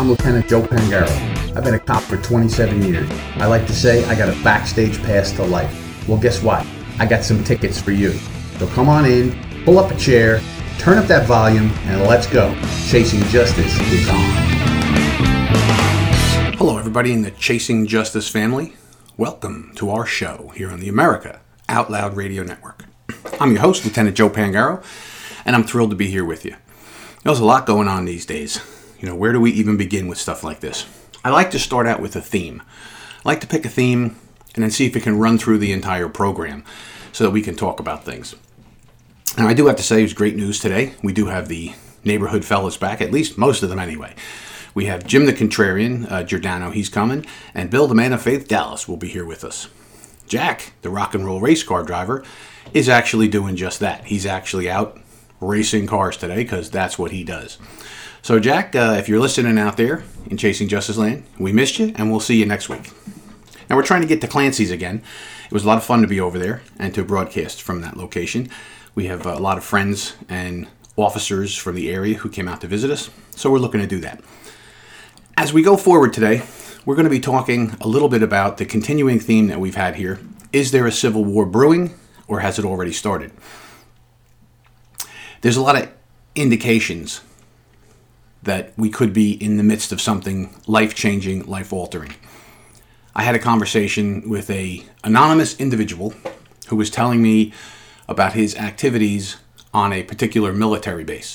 I'm Lieutenant Joe Pangaro. I've been a cop for 27 years. I like to say I got a backstage pass to life. Well, guess what? I got some tickets for you. So come on in, pull up a chair, turn up that volume, and let's go. Chasing Justice is on. Hello, everybody in the Chasing Justice family. Welcome to our show here on the America Out Loud Radio Network. I'm your host, Lieutenant Joe Pangaro, and I'm thrilled to be here with you. There's a lot going on these days. Where do we even begin with stuff like this? I like to start out with a theme. I like to pick a theme and then see if it can run through the entire program so that we can talk about things. Now, I do have to say it's great news today. We do have the neighborhood fellas back, at least most of them anyway. We have Jim the Contrarian, Giordano, he's coming, and Bill the Man of Faith Dallas will be here with us. Jack, the rock and roll race car driver, is actually doing just that. He's actually out racing cars today because that's what he does. So Jack, if you're listening out there in Chasing Justice Land, we missed you and we'll see you next week. Now we're trying to get to Clancy's again. It was a lot of fun to be over there and to broadcast from that location. We have a lot of friends and officers from the area who came out to visit us, so we're looking to do that. As we go forward today, we're going to be talking a little bit about the continuing theme that we've had here. Is there a civil war brewing, or has it already started? There's a lot of indications that we could be in the midst of something life-changing, life-altering. I had a conversation with an anonymous individual who was telling me about his activities on a particular military base.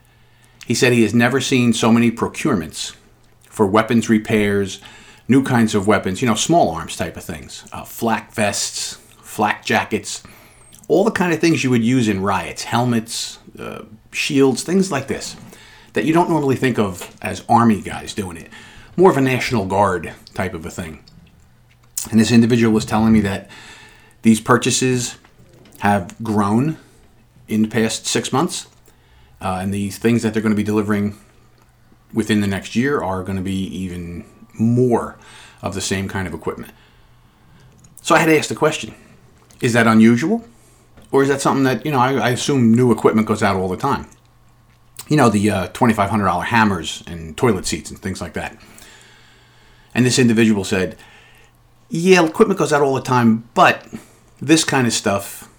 He said he has never seen so many procurements for weapons repairs, new kinds of weapons, small arms type of things, flak vests, flak jackets, all the kind of things you would use in riots, helmets, shields, things like this, that you don't normally think of as army guys doing it. More of a National Guard type of a thing. And this individual was telling me that these purchases have grown in the past 6 months, and these things that they're going to be delivering within the next year are going to be even more of the same kind of equipment. So I had to ask the question, is that unusual? Or is that something that, I assume new equipment goes out all the time? The $2,500 hammers and toilet seats and things like that. And this individual said, yeah, equipment goes out all the time, but this kind of stuff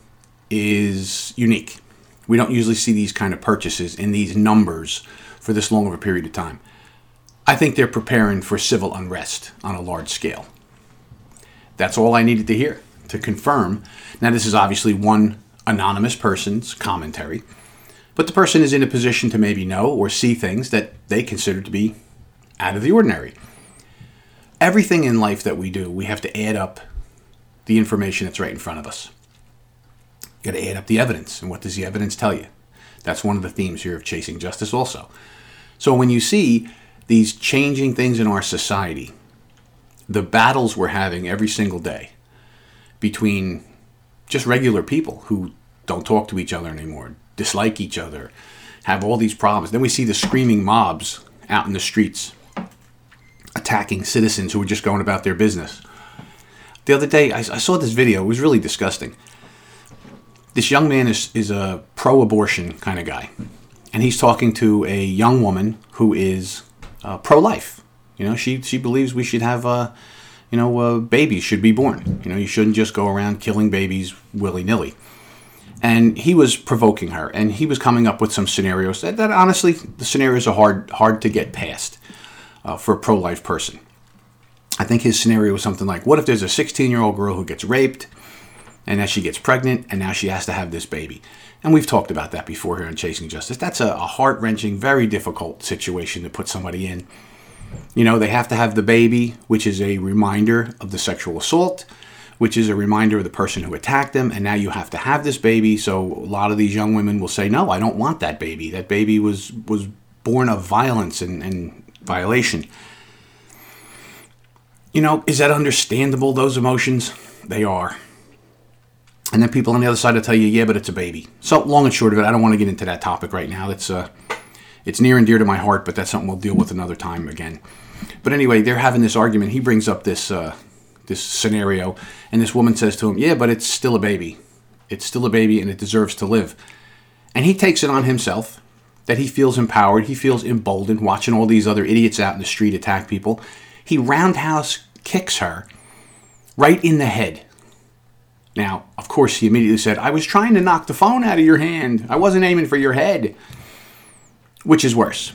is unique. We don't usually see these kind of purchases in these numbers for this long of a period of time. I think they're preparing for civil unrest on a large scale. That's all I needed to hear to confirm. Now, this is obviously one anonymous person's commentary, but the person is in a position to maybe know or see things that they consider to be out of the ordinary. Everything in life that we do, we have to add up the information that's right in front of us. You got to add up the evidence, and what does the evidence tell you? That's one of the themes here of Chasing Justice also. So when you see these changing things in our society, the battles we're having every single day between just regular people who don't talk to each other anymore, dislike each other, have all these problems. Then we see the screaming mobs out in the streets attacking citizens who are just going about their business. The other day, I saw this video. It was really disgusting. This young man is a pro-abortion kind of guy. And he's talking to a young woman who is pro-life. She believes we should have, babies should be born. You shouldn't just go around killing babies willy-nilly. And he was provoking her, and he was coming up with some scenarios that honestly, the scenarios are hard to get past for a pro-life person. I think his scenario was something like, what if there's a 16-year-old girl who gets raped, and then she gets pregnant, and now she has to have this baby? And we've talked about that before here on Chasing Justice. That's a heart-wrenching, very difficult situation to put somebody in. They have to have the baby, which is a reminder of the sexual assault, which is a reminder of the person who attacked them, and now you have to have this baby. So a lot of these young women will say, no, I don't want that baby. That baby was born of violence and violation. Is that understandable, those emotions? They are. And then people on the other side will tell you, yeah, but it's a baby. So long and short of it, I don't want to get into that topic right now. It's near and dear to my heart, but that's something we'll deal with another time again. But anyway, they're having this argument. He brings up this scenario, and this woman says to him, yeah, but it's still a baby. It's still a baby, and it deserves to live. And he takes it on himself that he feels empowered, he feels emboldened watching all these other idiots out in the street attack people. He roundhouse kicks her right in the head. Now, of course, he immediately said, I was trying to knock the phone out of your hand. I wasn't aiming for your head. Which is worse.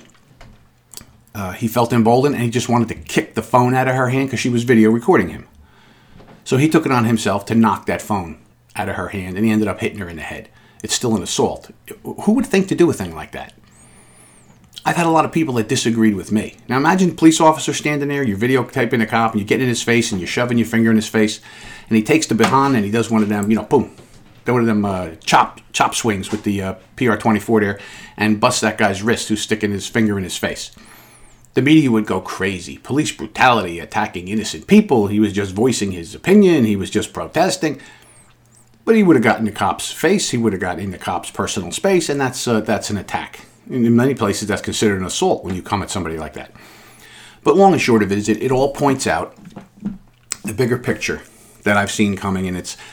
He felt emboldened and he just wanted to kick the phone out of her hand because she was video recording him. So he took it on himself to knock that phone out of her hand, and he ended up hitting her in the head. It's still an assault. Who would think to do a thing like that? I've had a lot of people that disagreed with me. Now imagine a police officer standing there, you're videotaping a cop, and you get in his face, and you're shoving your finger in his face, and he takes the baton, and he does one of them, boom, one of them chop swings with the PR-24 there, and busts that guy's wrist who's sticking his finger in his face. The media would go crazy. Police brutality, attacking innocent people. He was just voicing his opinion. He was just protesting. But he would have gotten the cop's face. He would have gotten in the cop's personal space, and that's an attack. In many places, that's considered an assault when you come at somebody like that. But long and short of it is it all points out the bigger picture that I've seen coming, and it's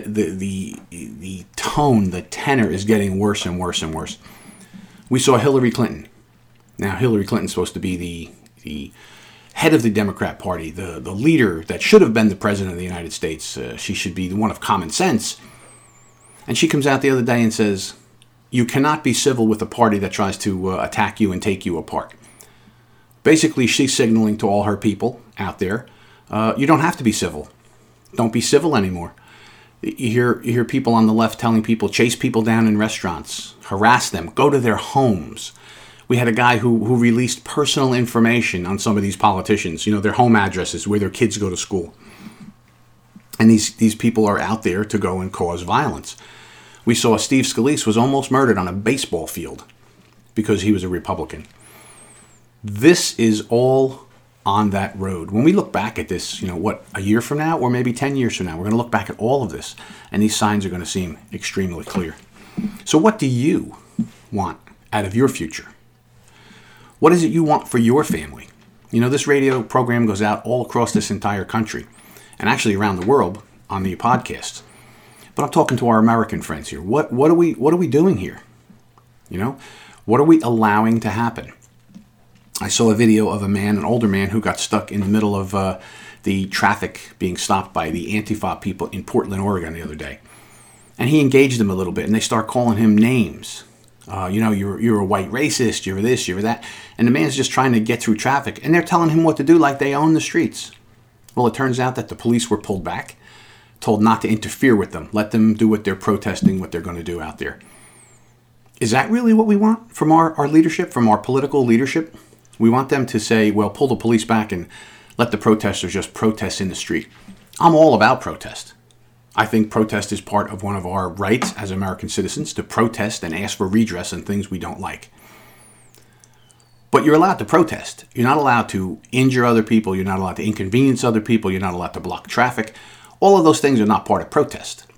the tone, the tenor is getting worse and worse and worse. We saw Hillary Clinton. Now, Hillary Clinton's supposed to be the head of the Democrat Party, the leader that should have been the president of the United States. She should be the one of common sense. And she comes out the other day and says, you cannot be civil with a party that tries to attack you and take you apart. Basically, she's signaling to all her people out there, you don't have to be civil. Don't be civil anymore. You hear people on the left telling people, chase people down in restaurants, harass them, go to their homes. We had a guy who released personal information on some of these politicians, their home addresses, where their kids go to school. And these people are out there to go and cause violence. We saw Steve Scalise was almost murdered on a baseball field because he was a Republican. This is all on that road. When we look back at this, a year from now or maybe 10 years from now, we're going to look back at all of this, and these signs are going to seem extremely clear. So what do you want out of your future? What is it you want for your family? This radio program goes out all across this entire country and actually around the world on the podcasts. But I'm talking to our American friends here. What are we doing here? What are we allowing to happen? I saw a video of an older man who got stuck in the middle of the traffic being stopped by the Antifa people in Portland, Oregon the other day. And he engaged them a little bit, and they start calling him names. You're a white racist, you're this, you're that. And the man's just trying to get through traffic, and they're telling him what to do like they own the streets. Well, it turns out that the police were pulled back, told not to interfere with them, let them do what they're protesting, what they're going to do out there. Is that really what we want from our leadership, from our political leadership? We want them to say, well, pull the police back and let the protesters just protest in the street. I'm all about protest. I think protest is part of one of our rights as American citizens to protest and ask for redress on things we don't like. But you're allowed to protest. You're not allowed to injure other people. You're not allowed to inconvenience other people. You're not allowed to block traffic. All of those things are not part of protest.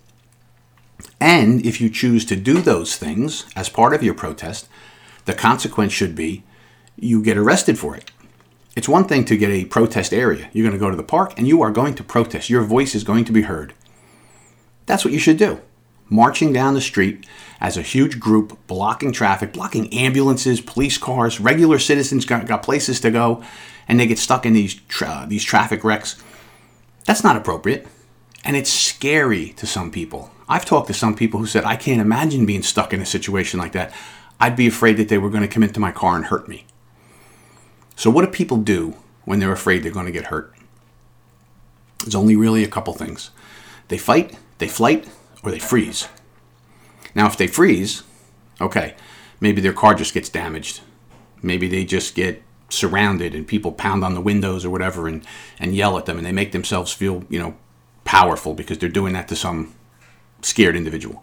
And if you choose to do those things as part of your protest, the consequence should be you get arrested for it. It's one thing to get a protest area. You're going to go to the park and you are going to protest. Your voice is going to be heard. That's what you should do. Marching down the street as a huge group, blocking traffic, blocking ambulances, police cars, regular citizens got places to go, and they get stuck in these traffic wrecks. That's not appropriate, and it's scary to some people. I've talked to some people who said, I can't imagine being stuck in a situation like that. I'd be afraid that they were going to come into my car and hurt me. So what do people do when they're afraid they're going to get hurt? There's only really a couple things. They fight, they flight, or they freeze. Now, if they freeze, okay, maybe their car just gets damaged. Maybe they just get surrounded and people pound on the windows or whatever and yell at them, and they make themselves feel, powerful because they're doing that to some scared individual.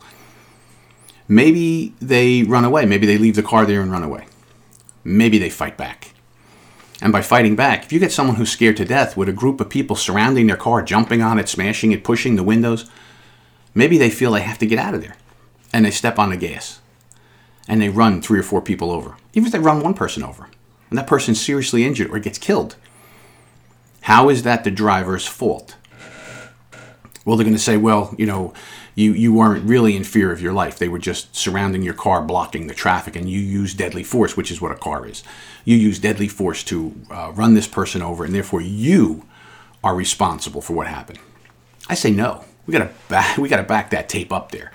Maybe they run away. Maybe they leave the car there and run away. Maybe they fight back. And by fighting back, if you get someone who's scared to death with a group of people surrounding their car, jumping on it, smashing it, pushing the windows, maybe they feel they have to get out of there. And they step on the gas. And they run 3 or 4 people over. Even if they run one person over. And that person's seriously injured or gets killed. How is that the driver's fault? Well, they're going to say, well, you weren't really in fear of your life. They were just surrounding your car, blocking the traffic, and you used deadly force, which is what a car is. You use deadly force to run this person over, and therefore you are responsible for what happened. I say no. We got to back that tape up there.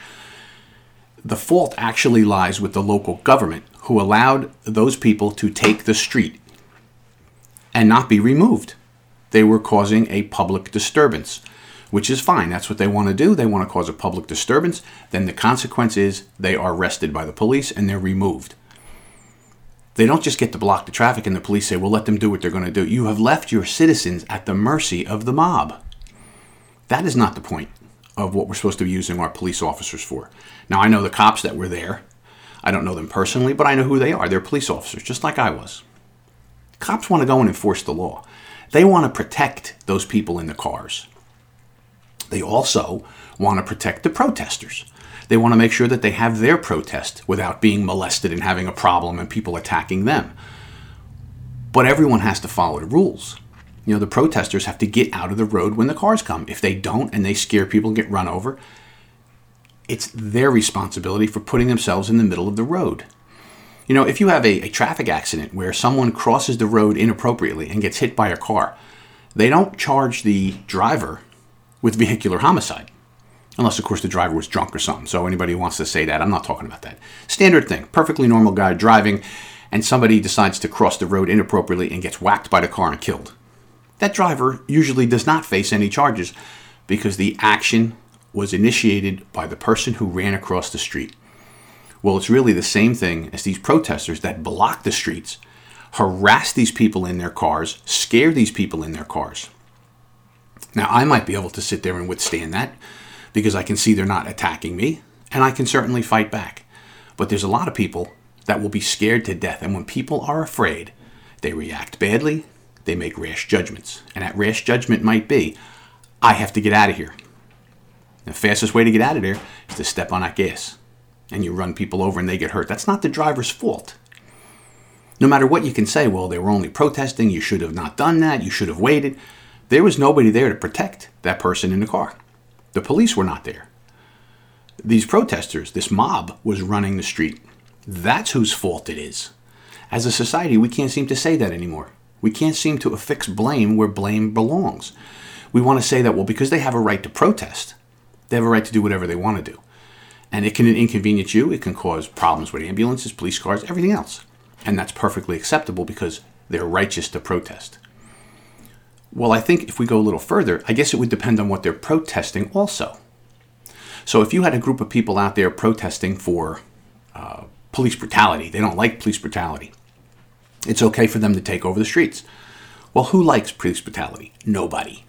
The fault actually lies with the local government, who allowed those people to take the street and not be removed. They were causing a public disturbance, which is fine. That's what they want to do. They want to cause a public disturbance. Then the consequence is they are arrested by the police and they're removed. They don't just get to block the traffic and the police say, well, let them do what they're going to do. You have left your citizens at the mercy of the mob. That is not the point of what we're supposed to be using our police officers for. Now, I know the cops that were there. I don't know them personally, but I know who they are. They're police officers, just like I was. Cops want to go and enforce the law. They want to protect those people in the cars. They also want to protect the protesters. They want to make sure that they have their protest without being molested and having a problem and people attacking them. But everyone has to follow the rules. The protesters have to get out of the road when the cars come. If they don't and they scare people and get run over, it's their responsibility for putting themselves in the middle of the road. If you have a traffic accident where someone crosses the road inappropriately and gets hit by a car, they don't charge the driver with vehicular homicide. Unless, of course, the driver was drunk or something. So anybody who wants to say that, I'm not talking about that. Standard thing. Perfectly normal guy driving, and somebody decides to cross the road inappropriately and gets whacked by the car and killed. That driver usually does not face any charges because the action was initiated by the person who ran across the street. Well, it's really the same thing as these protesters that block the streets, harass these people in their cars, scare these people in their cars. Now, I might be able to sit there and withstand that because I can see they're not attacking me, and I can certainly fight back. But there's a lot of people that will be scared to death, and when people are afraid, they react badly, they make rash judgments. And that rash judgment might be, I have to get out of here. The fastest way to get out of there is to step on that gas. And you run people over and they get hurt. That's not the driver's fault. No matter what you can say, well, they were only protesting, you should have not done that, you should have waited. There was nobody there to protect that person in the car. The police were not there. These protesters, this mob, was running the street. That's whose fault it is. As a society, we can't seem to say that anymore. We can't seem to affix blame where blame belongs. We want to say that, well, because they have a right to protest, they have a right to do whatever they want to do. And it can inconvenience you. It can cause problems with ambulances, police cars, everything else. And that's perfectly acceptable because they're righteous to protest. Well, I think if we go a little further, I guess it would depend on what they're protesting also. So if you had a group of people out there protesting for police brutality, they don't like police brutality, it's okay for them to take over the streets. Well, who likes police brutality? Nobody.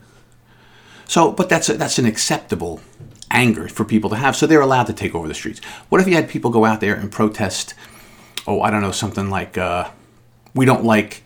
So, but that's an acceptable anger for people to have, so they're allowed to take over the streets. What if you had people go out there and protest, something like, we don't like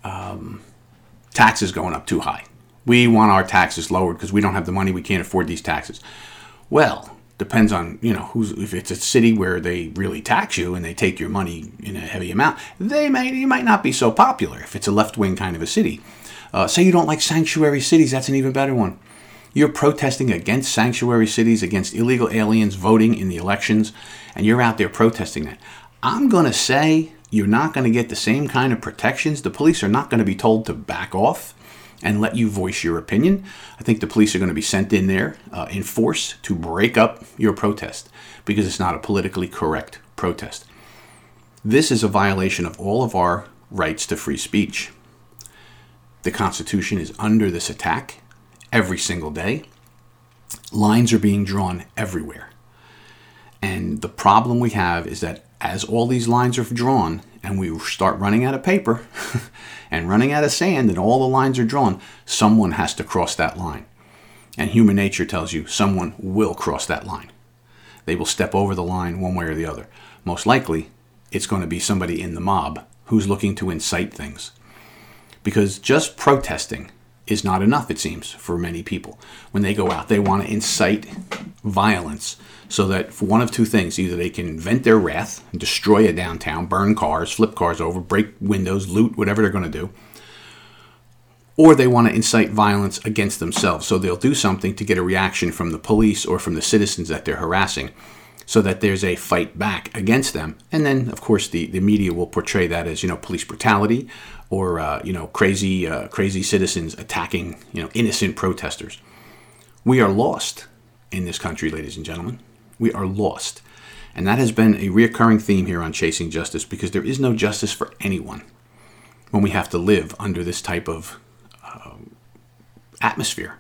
taxes going up too high. We want our taxes lowered because we don't have the money, we can't afford these taxes. Well, depends on, if it's a city where they really tax you and they take your money in a heavy amount, you might not be so popular if it's a left-wing kind of a city. Say you don't like sanctuary cities, that's an even better one. You're protesting against sanctuary cities, against illegal aliens voting in the elections, and you're out there protesting that. I'm going to say you're not going to get the same kind of protections. The police are not going to be told to back off and let you voice your opinion. I think the police are going to be sent in there in force to break up your protest because it's not a politically correct protest. This is a violation of all of our rights to free speech. The Constitution is under this attack every single day. Lines are being drawn everywhere. And the problem we have is that as all these lines are drawn and we start running out of paper and running out of sand and all the lines are drawn, someone has to cross that line. And human nature tells you someone will cross that line. They will step over the line one way or the other. Most likely, it's going to be somebody in the mob who's looking to incite things. Because just protesting is not enough, it seems, for many people. When they go out, they want to incite violence so that for one of two things, either they can vent their wrath, destroy a downtown, burn cars, flip cars over, break windows, loot, whatever they're going to do, or they want to incite violence against themselves. So they'll do something to get a reaction from the police or from the citizens that they're harassing, so that there's a fight back against them. And then, of course, the media will portray that as, police brutality or, crazy citizens attacking, innocent protesters. We are lost in this country, ladies and gentlemen. We are lost. And that has been a reoccurring theme here on Chasing Justice, because there is no justice for anyone when we have to live under this type of atmosphere.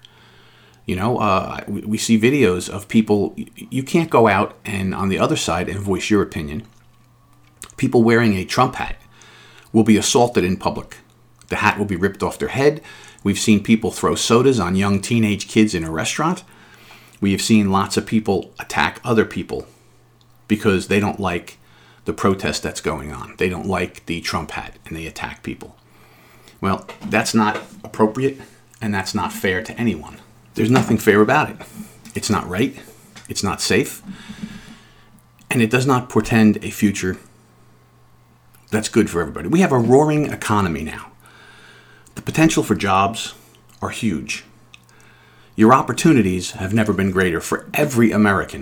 We see videos of people. You can't go out and on the other side and voice your opinion. People wearing a Trump hat will be assaulted in public. The hat will be ripped off their head. We've seen people throw sodas on young teenage kids in a restaurant. We have seen lots of people attack other people because they don't like the protest that's going on. They don't like the Trump hat, and they attack people. Well, that's not appropriate, and that's not fair to anyone. There's nothing fair about it. It's not right. It's not safe. And it does not portend a future that's good for everybody. We have a roaring economy now. The potential for jobs are huge. Your opportunities have never been greater for every American.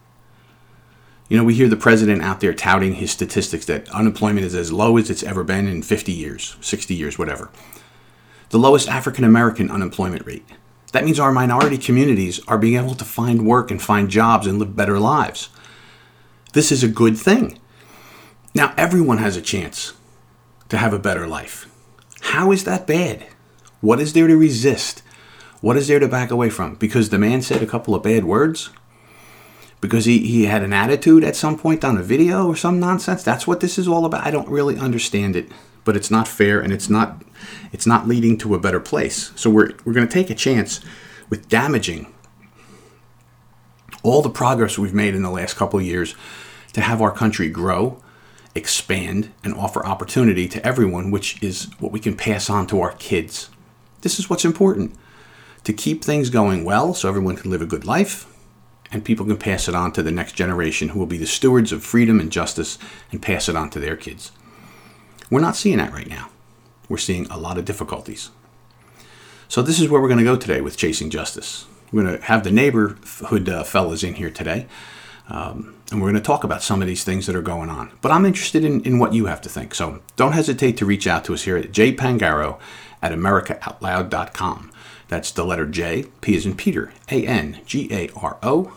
We hear the president out there touting his statistics that unemployment is as low as it's ever been in 50 years, 60 years, whatever. The lowest African American unemployment rate. That means our minority communities are being able to find work and find jobs and live better lives. This is a good thing. Now, everyone has a chance to have a better life. How is that bad? What is there to resist? What is there to back away from? Because the man said a couple of bad words? Because he had an attitude at some point on a video or some nonsense? That's what this is all about? I don't really understand it, but it's not fair, and it's not leading to a better place. So we're going to take a chance with damaging all the progress we've made in the last couple of years to have our country grow, expand, and offer opportunity to everyone, which is what we can pass on to our kids. This is what's important, to keep things going well so everyone can live a good life, and people can pass it on to the next generation, who will be the stewards of freedom and justice and pass it on to their kids. We're not seeing that right now. We're seeing a lot of difficulties. So this is where we're going to go today with Chasing Justice. We're going to have the neighborhood fellas in here today, and we're going to talk about some of these things that are going on. But I'm interested in what you have to think. So don't hesitate to reach out to us here at jpangaro@americaoutloud.com. That's the letter J, P as in Peter, ANGARO,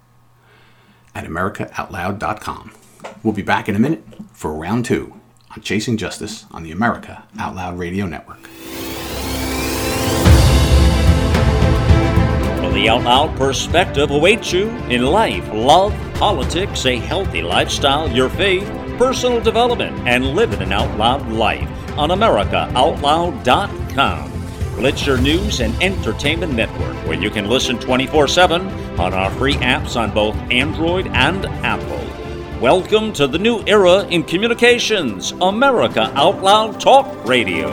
@americaoutloud.com. We'll be back in a minute for round 2 on Chasing Justice on the America Out Loud Radio Network. The Out Loud perspective awaits you in life, love, politics, a healthy lifestyle, your faith, personal development, and living an out loud life on AmericaOutloud.com. Well, it's your news and entertainment network where you can listen 24/7 on our free apps on both Android and Apple. Welcome to the new era in communications, America Out Loud Talk Radio.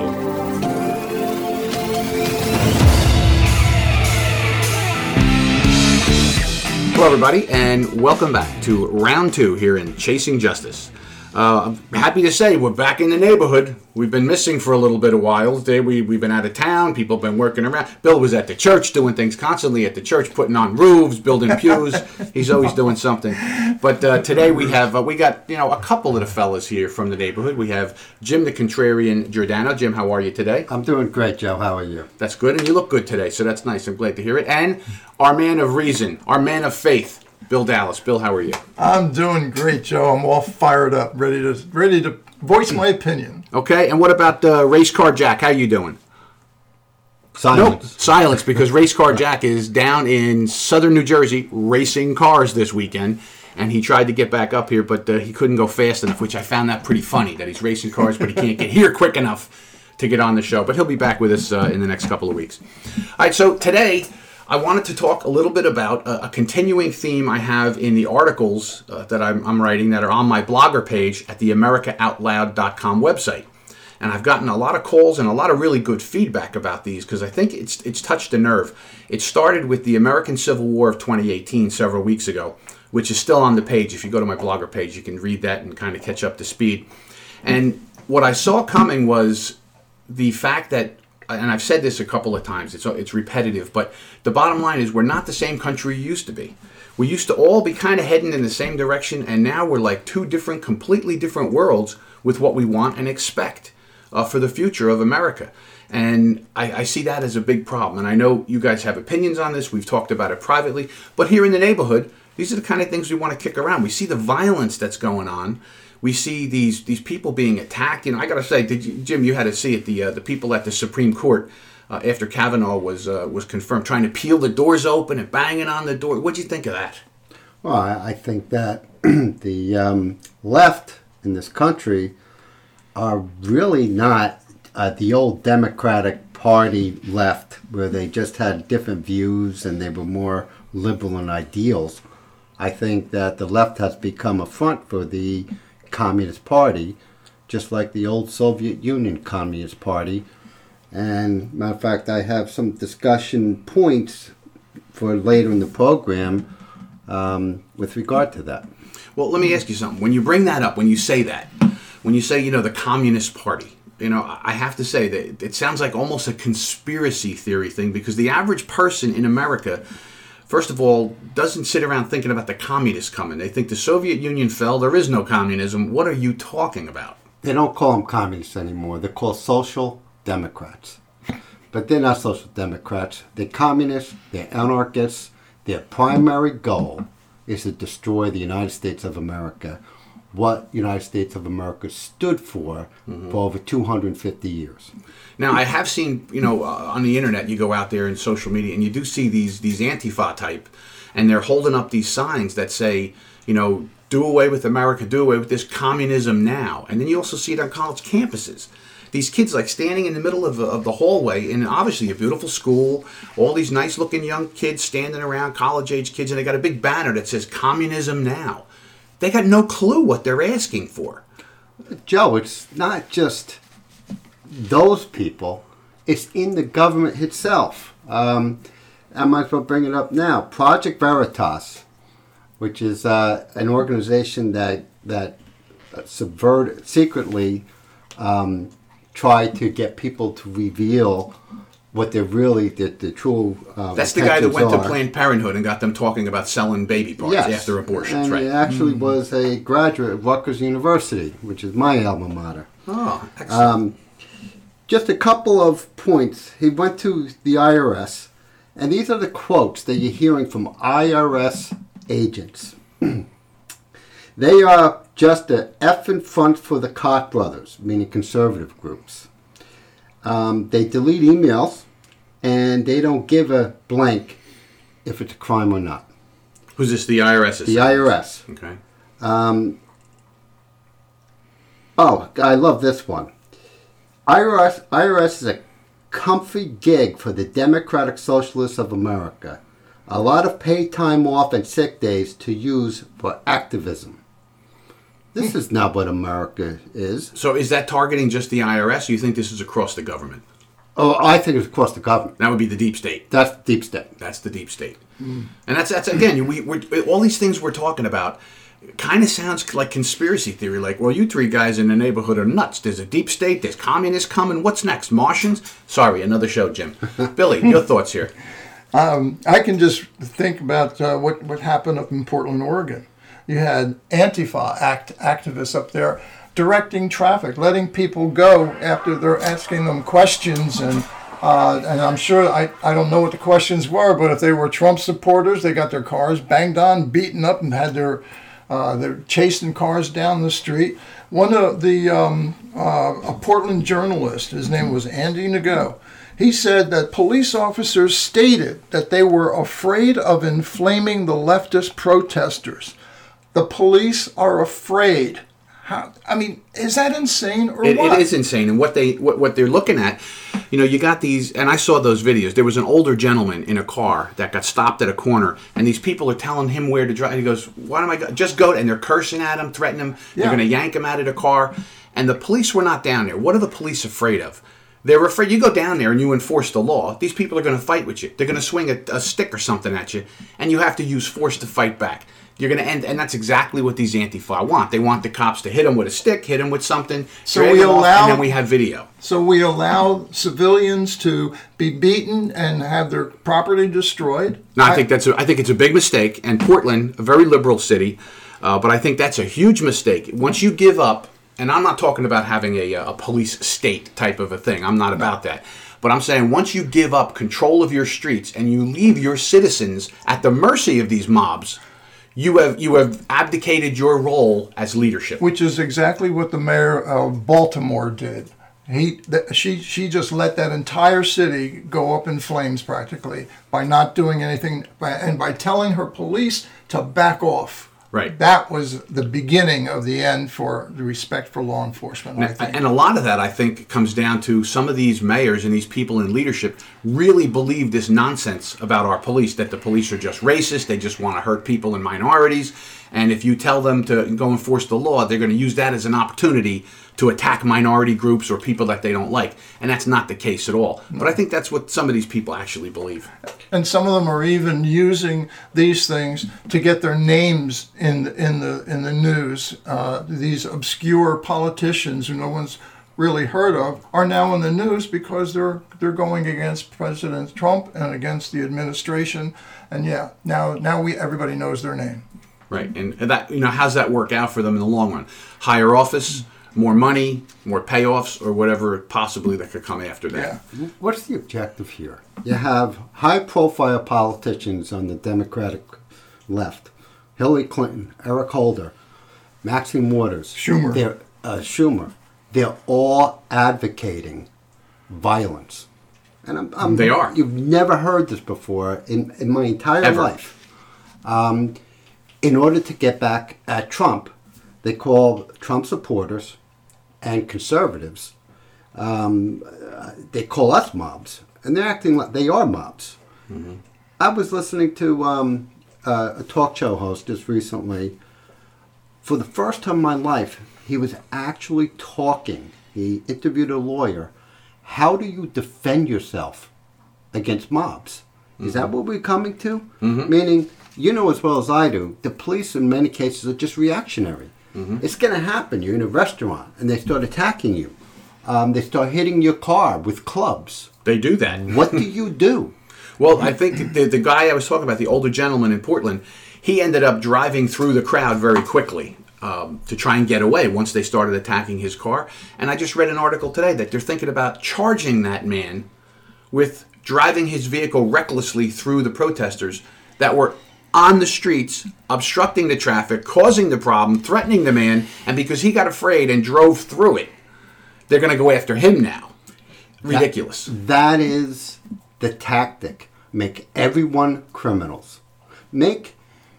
Hello, everybody, and welcome back to round 2 here in Chasing Justice. I'm happy to say we're back in the neighborhood. We've been missing for a little bit of while. We've been out of town. People have been working around. Bill was at the church doing things constantly at the church, putting on roofs, building pews. He's always doing something. But today we got a couple of the fellas here from the neighborhood. We have Jim the Contrarian Giordano. Jim, how are you today? I'm doing great, Joe. How are you? That's good, and you look good today, so that's nice. I'm glad to hear it. And our man of reason, our man of faith, Bill Dallas. Bill, how are you? I'm doing great, Joe. I'm all fired up, ready to voice my opinion. Okay, and what about Race Car Jack? How you doing? Silence. Nope, silence, because Race Car Jack is down in southern New Jersey racing cars this weekend, and he tried to get back up here, but he couldn't go fast enough, which I found that pretty funny, that he's racing cars, but he can't get here quick enough to get on the show. But he'll be back with us in the next couple of weeks. All right, so today I wanted to talk a little bit about a continuing theme I have in the articles that I'm writing that are on my blogger page at the AmericaOutloud.com website. And I've gotten a lot of calls and a lot of really good feedback about these because I think it's touched a nerve. It started with the American Civil War of 2018 several weeks ago, which is still on the page. If you go to my blogger page, you can read that and kind of catch up to speed. And what I saw coming was the fact that and I've said this a couple of times, it's repetitive, but the bottom line is we're not the same country we used to be. We used to all be kind of heading in the same direction, and now we're like two completely different worlds with what we want and expect for the future of America. And I see that as a big problem. And I know you guys have opinions on this. We've talked about it privately. But here in the neighborhood, these are the kind of things we want to kick around. We see the violence that's going on. We see these people being attacked. You know, I got to say, Jim, you had to see it. The people at the Supreme Court after Kavanaugh was confirmed, trying to peel the doors open and banging on the door. What'd you think of that? Well, I think that the left in this country are really not the old Democratic Party left, where they just had different views and they were more liberal in ideals. I think that the left has become a front for the Communist Party, just like the old Soviet Union Communist Party. And matter of fact, I have some discussion points for later in the program with regard to that. Well, let me ask you something. When you bring that up, when you say, the Communist Party, I have to say that it sounds like almost a conspiracy theory thing, because the average person in America, first of all, doesn't sit around thinking about the communists coming. They think the Soviet Union fell, there is no communism. What are you talking about? They don't call them communists anymore. They're called social democrats. But they're not social democrats. They're communists, they're anarchists. Their primary goal is to destroy the United States of America, what United States of America stood for over 250 years. Now, I have seen, on the internet, you go out there in social media, and you do see these Antifa type, and they're holding up these signs that say, do away with America, do away with this communism now. And then you also see it on college campuses. These kids like standing in the middle of the hallway in obviously a beautiful school, all these nice looking young kids standing around, college age kids, and they got a big banner that says communism now. They got no clue what they're asking for. Joe, it's not just those people, it's in the government itself. I might as well bring it up now. Project Veritas, which is an organization that secretly tried to get people to reveal what they're really, the true That's the guy that went to Planned Parenthood and got them talking about selling baby parts after abortions, and right? He actually was a graduate of Rutgers University, which is my alma mater. Oh, excellent. Just a couple of points. He went to the IRS, and these are the quotes that you're hearing from IRS agents. They are just an effing front for the Koch brothers, meaning conservative groups. They delete emails, and they don't give a blank if it's a crime or not. Who's this, the IRS? The IRS. Okay. I love this one. IRS is a comfy gig for the Democratic Socialists of America. A lot of paid time off and sick days to use for activism. This is not what America is. So is that targeting just the IRS, or you think this is across the government? Oh, I think it's across the government. That would be the deep state. That's the deep state. That's the deep state. And that's again, we're all these things we're talking about kind of sounds like conspiracy theory. Like, well, you three guys in the neighborhood are nuts. There's a deep state. There's communists coming. What's next? Martians? Sorry, another show, Jim. Billy, your thoughts here? I can just think about what happened up in Portland, Oregon. You had Antifa activists up there directing traffic, letting people go after they're asking them questions. And I'm sure, I don't know what the questions were, but if they were Trump supporters, they got their cars banged on, beaten up, and had they're chasing cars down the street. One of a Portland journalist, his name was Andy Nago, he said that police officers stated that they were afraid of inflaming the leftist protesters. The police are afraid. Is that insane or what? It is insane. And what they're looking at, you got these, and I saw those videos. There was an older gentleman in a car that got stopped at a corner, and these people are telling him where to drive. And he goes, "Why am I just go?" And they're cursing at him, threatening him. They're going to yank him out of the car. And the police were not down there. What are the police afraid of? They're afraid you go down there and you enforce the law. These people are going to fight with you. They're going to swing a stick or something at you, and you have to use force to fight back. you're going to end, and that's exactly what these Antifa want. They want the cops to hit them with a stick, hit them with something, So drag we them off, allow- and then we have video. So we allow civilians to be beaten and have their property destroyed. No, I think it's a big mistake. And Portland, a very liberal city, but I think that's a huge mistake. Once you give up, and I'm not talking about having a police state type of a thing. I'm not about that. But I'm saying once you give up control of your streets and you leave your citizens at the mercy of these mobs, you have abdicated your role as leadership. Which is exactly what the mayor of Baltimore did. She just let that entire city go up in flames practically by not doing anything and by telling her police to back off. Right. That was the beginning of the end for the respect for law enforcement, I think. And a lot of that, I think, comes down to some of these mayors and these people in leadership really believe this nonsense about our police, that the police are just racist, they just want to hurt people and minorities, and if you tell them to go enforce the law, they're going to use that as an opportunity to attack minority groups or people that they don't like. And that's not the case at all. But I think that's what some of these people actually believe. And some of them are even using these things to get their names in the news. These obscure politicians who no one's really heard of are now in the news because they're going against President Trump and against the administration. And now everybody knows their name. Right. And that, how's that work out for them in the long run? Higher office, more money, more payoffs, or whatever possibly that could come after that. Yeah. What's the objective here? You have high-profile politicians on the Democratic left: Hillary Clinton, Eric Holder, Maxine Waters, Schumer. They're all advocating violence, and They are. You've never heard this before in my entire Ever. life. In order to get back at Trump, they call Trump supporters and conservatives, they call us mobs, and they're acting like they are mobs. Mm-hmm. I was listening to a talk show host just recently. For the first time in my life, he was actually talking. He interviewed a lawyer. How do you defend yourself against mobs? Mm-hmm. Is that what we're coming to? Mm-hmm. Meaning, you know as well as I do, the police in many cases are just reactionary. Mm-hmm. It's going to happen. You're in a restaurant and they start attacking you. They start hitting your car with clubs. They do that. What do you do? Well, I think the guy I was talking about, the older gentleman in Portland, he ended up driving through the crowd very quickly to try and get away once they started attacking his car. And I just read an article today that they're thinking about charging that man with driving his vehicle recklessly through the protesters that were on the streets, obstructing the traffic, causing the problem, threatening the man, and because he got afraid and drove through it, they're going to go after him now. Ridiculous. That is the tactic. Make everyone criminals. Make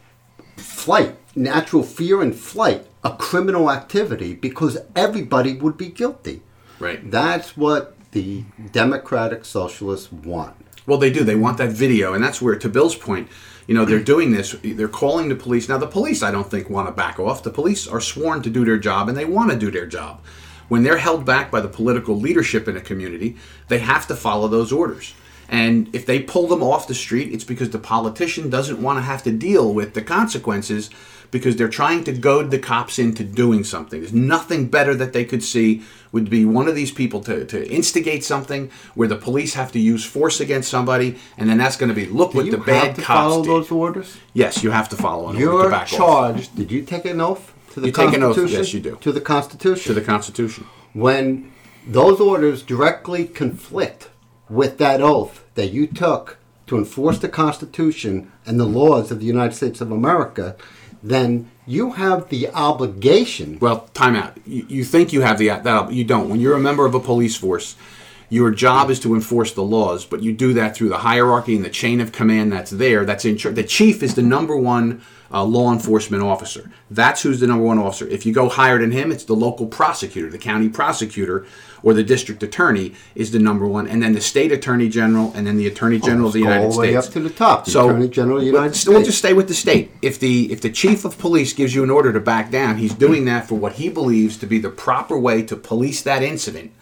flight, natural fear and flight, a criminal activity because everybody would be guilty. Right. That's what the Democratic Socialists want. Well, they do. They want that video, and that's where, to Bill's point, they're doing this. They're calling the police. Now, the police, I don't think, want to back off. The police are sworn to do their job, and they want to do their job. When they're held back by the political leadership in a community, they have to follow those orders. And if they pull them off the street, it's because the politician doesn't want to have to deal with the consequences because they're trying to goad the cops into doing something. There's nothing better that they could see would be one of these people to instigate something where the police have to use force against somebody, and then that's going to be, look what the bad cops did. You have to follow those orders? Yes, you have to follow an order to You're back charged. off. Did you take an oath to the You take Constitution? an oath, yes, you do. To the Constitution? To the Constitution. When those orders directly conflict with that oath that you took to enforce the Constitution and the laws of the United States of America, then you have the obligation. Well, time out. You think you have that, you don't. When you're a member of a police force, your job is to enforce the laws, but you do that through the hierarchy and the chain of command that's there. That's in charge. The chief is the number one law enforcement officer. That's who's the number one officer. If you go higher than him, it's the local prosecutor, the county prosecutor, or the district attorney is the number one, and then the state attorney general, and then the attorney general of the United States. All the way up to the top, the attorney general of the United States. We'll just stay with the state. If the chief of police gives you an order to back down, he's doing that for what he believes to be the proper way to police that incident.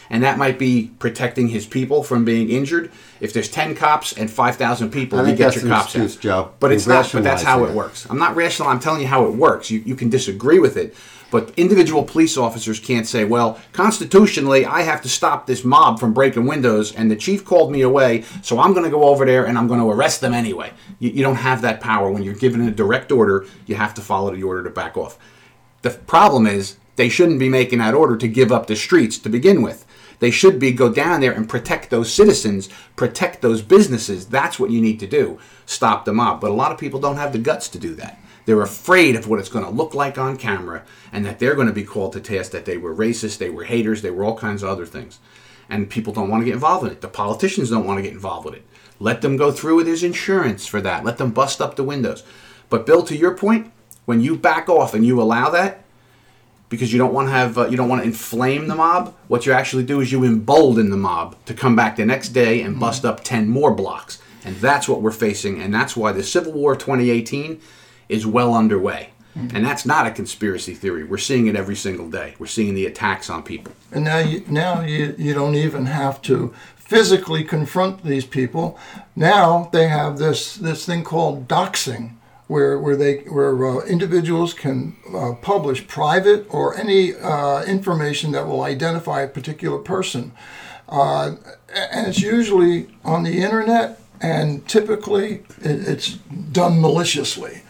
and that might be protecting his people from being injured. If there's 10 cops and 5,000 people, you get your cops excuse, out. Joe. But it's not. But that's how Rationalize it works. I'm not rational. I'm telling you how it works. You can disagree with it. But individual police officers can't say, well, constitutionally, I have to stop this mob from breaking windows, and the chief called me away, so I'm going to go over there and I'm going to arrest them anyway. You don't have that power. When you're given a direct order, you have to follow the order to back off. The problem is they shouldn't be making that order to give up the streets to begin with. They should be go down there and protect those citizens, protect those businesses. That's what you need to do. Stop the mob. But a lot of people don't have the guts to do that. They're afraid of what it's going to look like on camera and that they're going to be called to task that they were racist, they were haters, they were all kinds of other things. And people don't want to get involved in it. The politicians don't want to get involved with it. Let them go through with his insurance for that. Let them bust up the windows. But Bill, to your point, when you back off and you allow that, because you don't want to have, you don't want to inflame the mob, what you actually do is you embolden the mob to come back the next day and bust up 10 more blocks. And that's what we're facing. And that's why the Civil War of 2018 is well underway. And that's not a conspiracy theory. We're seeing it every single day. We're seeing the attacks on people. And now you don't even have to physically confront these people. Now they have this thing called doxing, where individuals can publish private or any information that will identify a particular person. And it's usually on the internet, and typically it's done maliciously.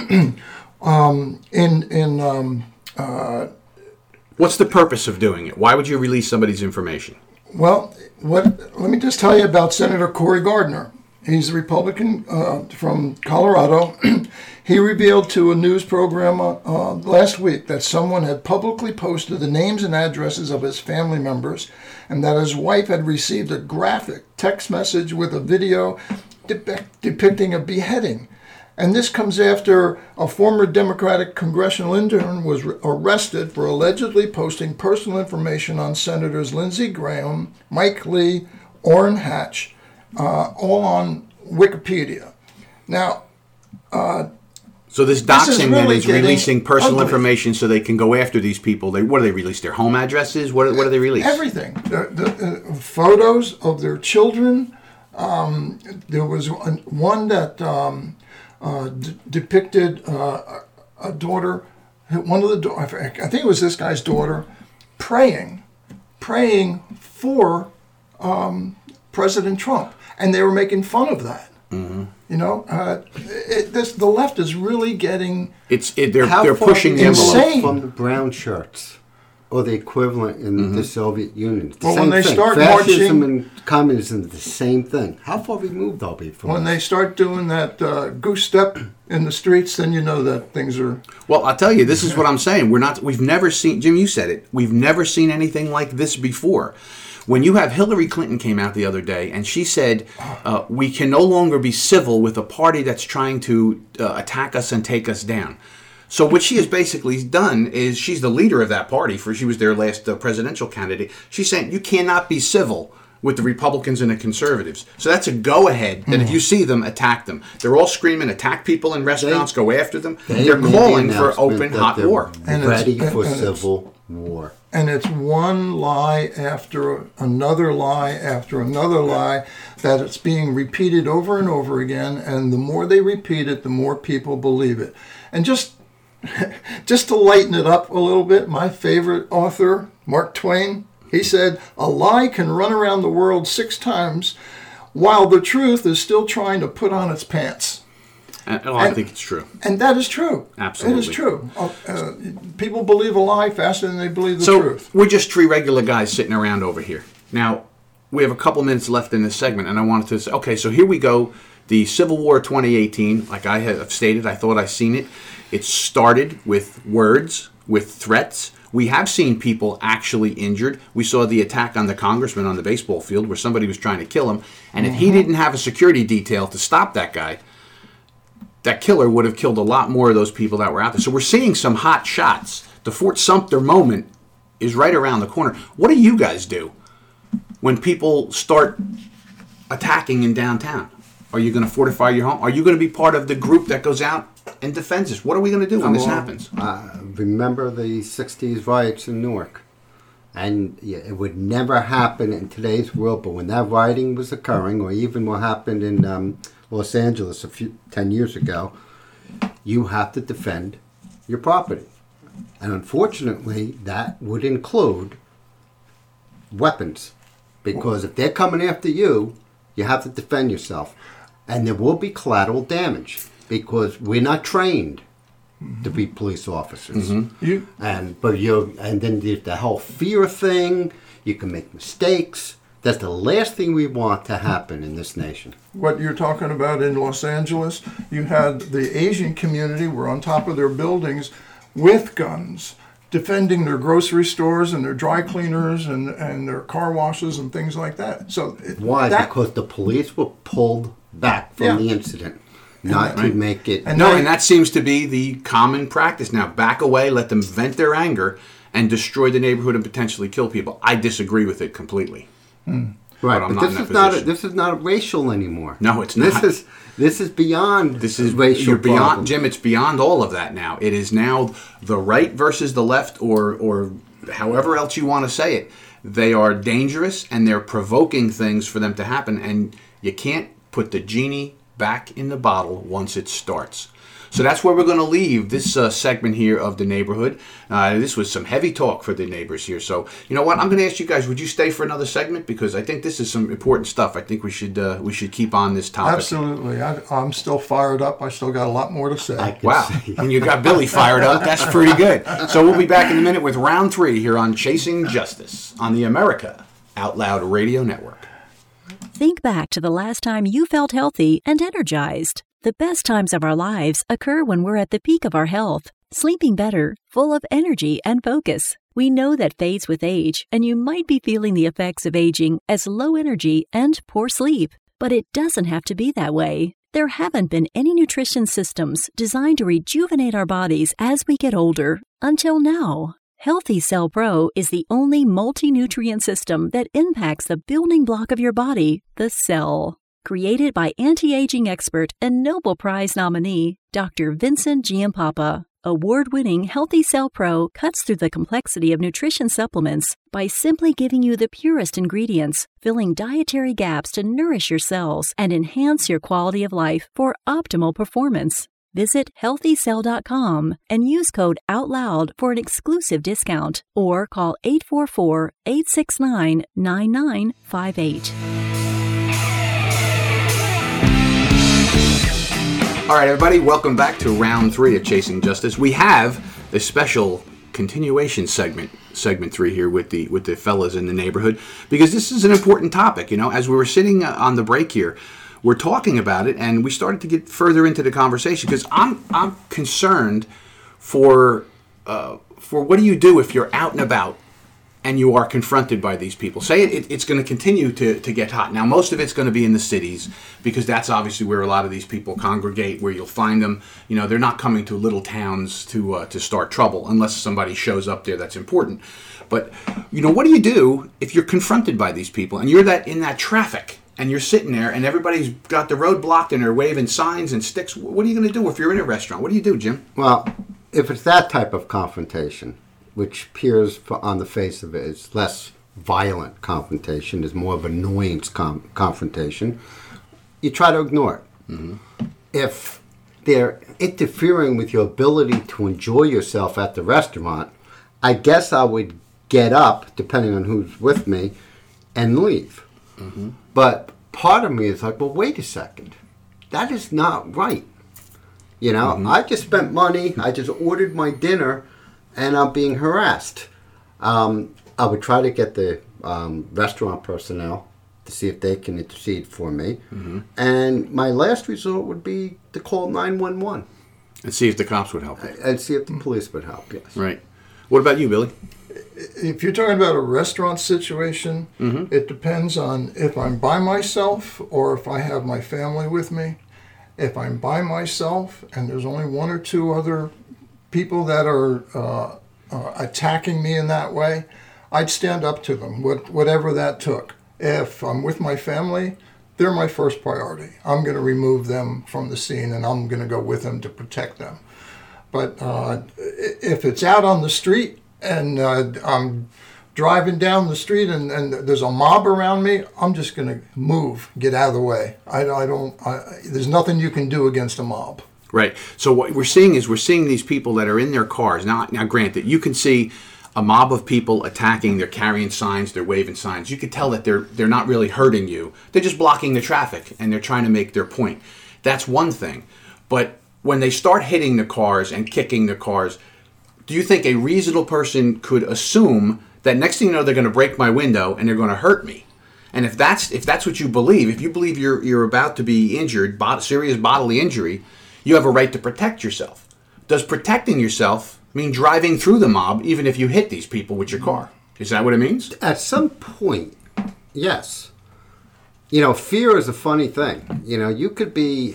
What's the purpose of doing it? Why would you release somebody's information? Well, let me just tell you about Senator Cory Gardner. He's a Republican from Colorado. He revealed to a news program last week that someone had publicly posted the names and addresses of his family members, and that his wife had received a graphic text message with a video depicting a beheading. And this comes after a former Democratic congressional intern was arrested for allegedly posting personal information on Senators Lindsey Graham, Mike Lee, Orrin Hatch, all on Wikipedia. Now, so this doxing then really is releasing personal ugly. Information so they can go after these people. What do they release? Their home addresses? What do they release? Everything. The photos of their children. There was one that depicted a daughter, one of the, I think it was this guy's daughter, praying for President Trump, and they were making fun of that. Mm-hmm. You know, the left is really getting. They're pushing the envelope from the brown shirts, or the equivalent in the Soviet Union. Well, when they start fascism marching, and communism, the same thing. How far removed are we from? When they start doing that goose step in the streets, then you know that things are. Well, I'll tell you, this is what I'm saying. We've never seen, Jim, you said it. We've never seen anything like this before. When you have Hillary Clinton came out the other day and she said, we can no longer be civil with a party that's trying to attack us and take us down. So what she has basically done is she's the leader of that party. She was their last presidential candidate. She's saying you cannot be civil with the Republicans and the conservatives. So that's a go-ahead that if you see them, attack them. They're all screaming, attack people in restaurants, go after them. They're calling for open, hot war. And ready for civil war. And it's one lie after another lie after another lie that it's being repeated over and over again. And the more they repeat it, the more people believe it. And just to lighten it up a little bit, my favorite author, Mark Twain, he said, a lie can run around the world 6 times while the truth is still trying to put on its pants. I think it's true. And that is true. Absolutely. It is true. People believe a lie faster than they believe the truth. So we're just 3 regular guys sitting around over here. Now, we have a couple minutes left in this segment, and I wanted to say, okay, so here we go. The Civil War 2018, like I have stated, I thought I seen it. It started with words, with threats. We have seen people actually injured. We saw the attack on the congressman on the baseball field where somebody was trying to kill him. And if he didn't have a security detail to stop that guy, that killer would have killed a lot more of those people that were out there. So we're seeing some hot shots. The Fort Sumter moment is right around the corner. What do you guys do when people start attacking in downtown? Are you going to fortify your home? Are you going to be part of the group that goes out and defends us? What are we going to do when this happens? Remember the 60s riots in Newark. And it would never happen in today's world, but when that rioting was occurring, or even what happened in Los Angeles 10 years ago, you have to defend your property. And unfortunately, that would include weapons. Because if they're coming after you, you have to defend yourself. And there will be collateral damage, because we're not trained to be police officers. And then there's the whole fear thing. You can make mistakes. That's the last thing we want to happen in this nation. What you're talking about in Los Angeles, you had the Asian community were on top of their buildings with guns, defending their grocery stores and their dry cleaners and their car washes and things like that. So why? Because the police were pulled back from the incident. Not to make it... And that seems to be the common practice now. Back away, let them vent their anger, and destroy the neighborhood and potentially kill people. I disagree with it completely. Right, but this is not racial anymore. No, it's not. This is beyond racial you're beyond problem. Jim, it's beyond all of that now. It is now the right versus the left, or however else you want to say it. They are dangerous, and they're provoking things for them to happen, and you can't put the genie back in the bottle once it starts. So that's where we're going to leave this segment here of The Neighborhood. This was some heavy talk for the neighbors here. So, you know what? I'm going to ask you guys, would you stay for another segment? Because I think this is some important stuff. I think we should keep on this topic. Absolutely. I'm still fired up. I still got a lot more to say. Wow. And you got Billy fired up. That's pretty good. So we'll be back in a minute with round 3 here on Chasing Justice on the America Out Loud Radio Network. Think back to the last time you felt healthy and energized. The best times of our lives occur when we're at the peak of our health, sleeping better, full of energy and focus. We know that fades with age, and you might be feeling the effects of aging as low energy and poor sleep. But it doesn't have to be that way. There haven't been any nutrition systems designed to rejuvenate our bodies as we get older until now. Healthy Cell Pro is the only multi-nutrient system that impacts the building block of your body, the cell. Created by anti-aging expert and Nobel Prize nominee, Dr. Vincent Giampapa, award-winning Healthy Cell Pro cuts through the complexity of nutrition supplements by simply giving you the purest ingredients, filling dietary gaps to nourish your cells and enhance your quality of life for optimal performance. Visit healthycell.com and use code OUTLOUD for an exclusive discount, or call 844-869-9958. All right, everybody, welcome back to round 3 of Chasing Justice. We have the special continuation segment 3 here with the fellas in the neighborhood, because this is an important topic. You know, as we were sitting on the break here, we're talking about it, and we started to get further into the conversation, because I'm concerned for what do you do if you're out and about and you are confronted by these people. Say it's going to continue to get hot. Now, most of it's going to be in the cities, because that's obviously where a lot of these people congregate, where you'll find them. You know, they're not coming to little towns to start trouble unless somebody shows up there that's important. But, you know, what do you do if you're confronted by these people and you're in that traffic and you're sitting there and everybody's got the road blocked and they're waving signs and sticks? What are you going to do if you're in a restaurant? What do you do, Jim? Well, if it's that type of confrontation, which appears on the face of it is less violent confrontation, is more of an annoyance confrontation, you try to ignore it. Mm-hmm. If they're interfering with your ability to enjoy yourself at the restaurant, I guess I would get up, depending on who's with me, and leave. Mm-hmm. But part of me is like, well, wait a second. That is not right. You know, mm-hmm. I just spent money, I just ordered my dinner, and I'm being harassed. I would try to get the restaurant personnel to see if they can intercede for me. Mm-hmm. And my last resort would be to call 911. And see if the cops would help. And see if the police would help, yes. Right. What about you, Billy? If you're talking about a restaurant situation, mm-hmm. it depends on if I'm by myself or if I have my family with me. If I'm by myself and there's only one or two other people that are attacking me in that way, I'd stand up to them, whatever that took. If I'm with my family, they're my first priority. I'm going to remove them from the scene, and I'm going to go with them to protect them. But if it's out on the street and I'm driving down the street and there's a mob around me, I'm just going to move, get out of the way. There's nothing you can do against a mob. Right. So what we're seeing is these people that are in their cars. Now, granted, you can see a mob of people attacking. They're carrying signs. They're waving signs. You could tell that they're not really hurting you. They're just blocking the traffic, and they're trying to make their point. That's one thing. But when they start hitting the cars and kicking the cars, do you think a reasonable person could assume that next thing you know, they're going to break my window and they're going to hurt me? And if that's what you believe, if you believe you're about to be injured, serious bodily injury, you have a right to protect yourself. Does protecting yourself mean driving through the mob even if you hit these people with your car? Is that what it means? At some point, yes. You know, fear is a funny thing. You know, you could be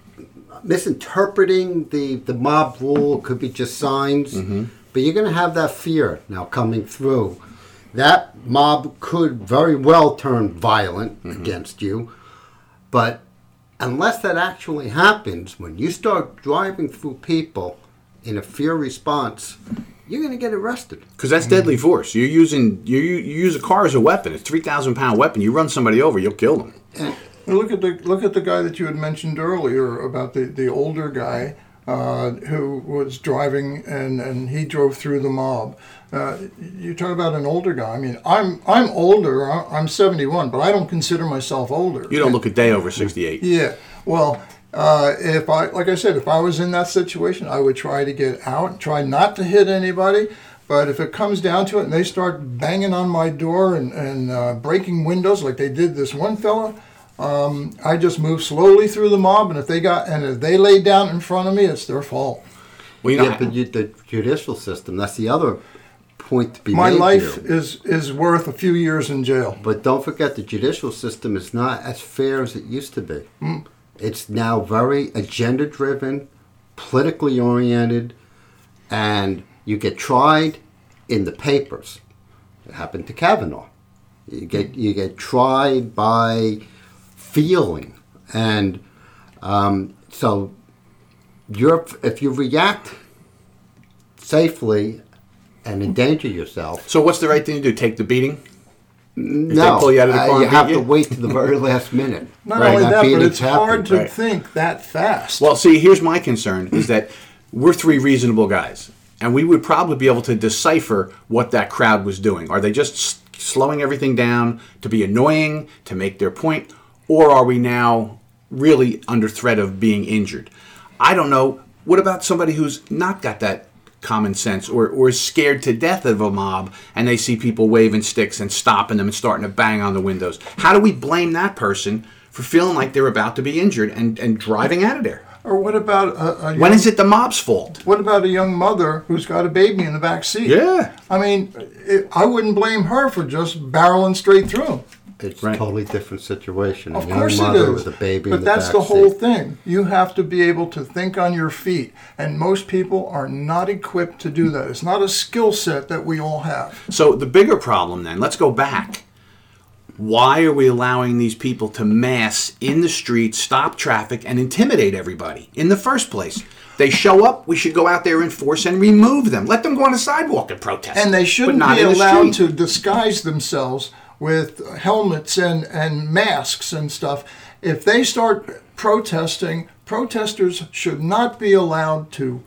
misinterpreting the mob rule. It could be just signs. Mm-hmm. But you're going to have that fear now coming through. That mob could very well turn violent against you. But unless that actually happens, when you start driving through people in a fear response, you're going to get arrested. Because that's deadly force. You use a car as a weapon. It's a 3,000-pound weapon. You run somebody over, you'll kill them. Look at the guy that you had mentioned earlier about the older guy who was driving and he drove through the mob. You talk about an older guy. I mean, I'm older. I'm 71, but I don't consider myself older. You don't look a day over 68. Yeah. Well, if I was in that situation, I would try to get out, try not to hit anybody. But if it comes down to it and they start banging on my door and breaking windows like they did this one fella, I just move slowly through the mob. And if they lay down in front of me, it's their fault. Well, but the judicial system, that's the other point to be my made. My life is worth a few years in jail. But don't forget, the judicial system is not as fair as it used to be. Mm. It's now very agenda-driven, politically oriented, and you get tried in the papers. It happened to Kavanaugh. You get tried by feeling, and so if you react safely and endanger yourself. So what's the right thing to do? Take the beating? No, they pull you out of the car you have to wait to the very last minute. Not only that, but it's hard to think that fast. Well, see, here's my concern, is that we're three reasonable guys, and we would probably be able to decipher what that crowd was doing. Are they just slowing everything down to be annoying, to make their point, or are we now really under threat of being injured? I don't know. What about somebody who's not got that common sense or is scared to death of a mob and they see people waving sticks and stopping them and starting to bang on the windows? How do we blame that person for feeling like they're about to be injured and driving out of there? Or what about when is it the mob's fault? What about a young mother who's got a baby in the back seat? Yeah. I mean, I wouldn't blame her for just barreling straight through them. It's a totally different situation. Of course it is. With a baby but in the that's back the whole seat. thing. You have to be able to think on your feet. And most people are not equipped to do that. It's not a skill set that we all have. So the bigger problem then, let's go back. Why are we allowing these people to mass in the streets, stop traffic, and intimidate everybody in the first place? They show up, we should go out there in force and remove them. Let them go on the sidewalk and protest. And they shouldn't be allowed to disguise themselves with helmets and masks and stuff. If they start protesting, protesters should not be allowed to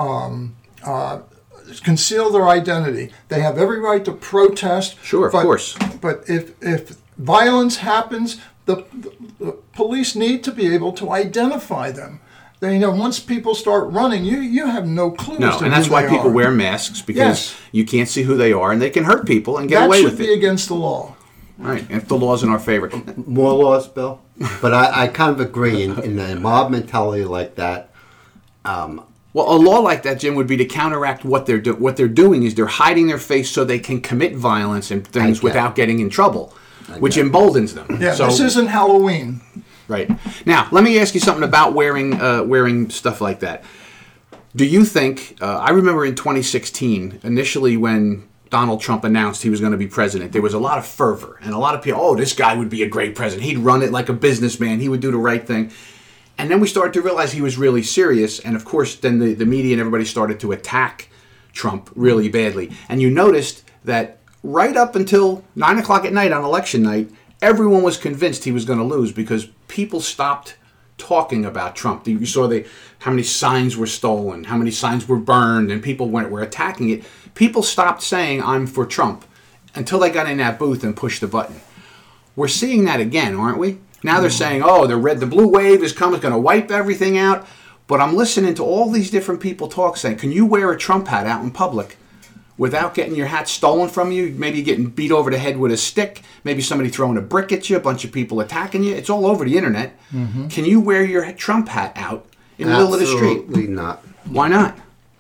conceal their identity. They have every right to protest. Sure, of course. But if violence happens, the police need to be able to identify them. Once people start running, you have no clue. No, and that's why people wear masks, because you can't see who they are, and they can hurt people and get away with it. That should be against the law. Right, if the law's in our favor. More laws, Bill. But I kind of agree in a mob mentality like that. Well, a law like that, Jim, would be to counteract what they're doing. What they're doing is they're hiding their face so they can commit violence and things without getting in trouble, which emboldens them. Yeah, so, this isn't Halloween. Right. Now, let me ask you something about wearing stuff like that. Do you think, I remember in 2016, initially when Donald Trump announced he was going to be president, there was a lot of fervor and a lot of people, this guy would be a great president. He'd run it like a businessman. He would do the right thing. And then we started to realize he was really serious. And of course, then the media and everybody started to attack Trump really badly. And you noticed that right up until 9 o'clock at night on election night, everyone was convinced he was going to lose because people stopped talking about Trump. You saw how many signs were stolen, how many signs were burned, and people were attacking it. People stopped saying, I'm for Trump, until they got in that booth and pushed the button. We're seeing that again, aren't we? Now they're saying, the blue wave is coming, it's going to wipe everything out. But I'm listening to all these different people talk, saying, can you wear a Trump hat out in public without getting your hat stolen from you, maybe getting beat over the head with a stick, maybe somebody throwing a brick at you, a bunch of people attacking you? It's all over the internet. Mm-hmm. Can you wear your Trump hat out in the middle of the street? Absolutely not. Why not?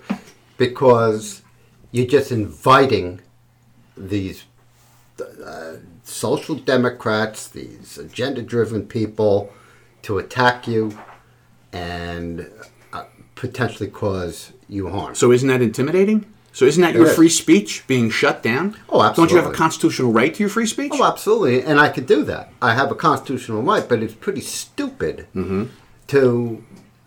Because you're just inviting these social democrats, these agenda-driven people to attack you and potentially cause you harm. So isn't that intimidating? So isn't that your free speech being shut down? Oh, absolutely. Don't you have a constitutional right to your free speech? Oh, absolutely. And I could do that. I have a constitutional right, but it's pretty stupid to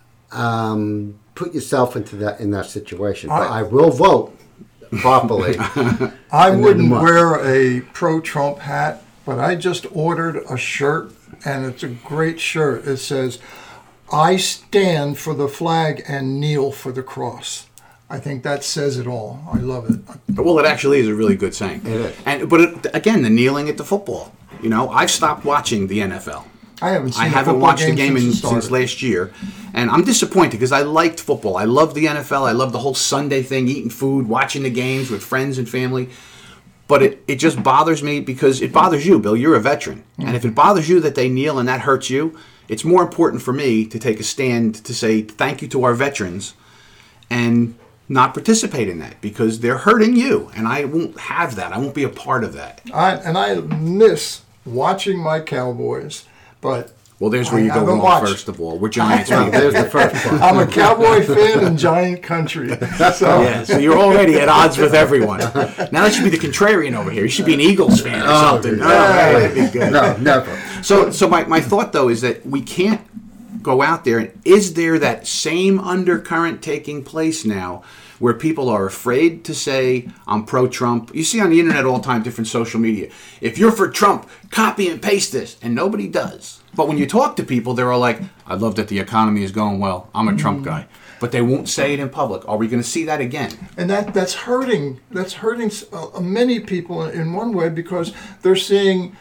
put yourself in that situation. But I will vote properly. I wouldn't wear a pro-Trump hat, but I just ordered a shirt, and it's a great shirt. It says, I stand for the flag and kneel for the cross. I think that says it all. I love it. Well, it actually is a really good saying. It is. But again, the kneeling at the football. I've stopped watching the NFL. I haven't watched a game since last year. And I'm disappointed because I liked football. I love the NFL. I love the whole Sunday thing, eating food, watching the games with friends and family. But it just bothers me because it bothers you, Bill. You're a veteran. Mm-hmm. And if it bothers you that they kneel and that hurts you, it's more important for me to take a stand to say thank you to our veterans and not participate in that because they're hurting you. And I won't have that. I won't be a part of that. I miss watching my Cowboys, but... Well, there's where you go wrong, first of all. We're Giants people. There's the first part. I'm a Cowboy fan in Giant country. So you're already at odds with everyone. Now that should be the contrarian over here. You should be an Eagles fan or something. That'd be good. No, never. So my thought, though, is that we can't go out there. And is there that same undercurrent taking place now where people are afraid to say, I'm pro-Trump? You see on the internet all the time, different social media. If you're for Trump, copy and paste this. And nobody does. But when you talk to people, they're all like, I love that the economy is going well. I'm a Trump guy. But they won't say it in public. Are we going to see that again? And that's hurting. That's hurting many people in one way because they're seeing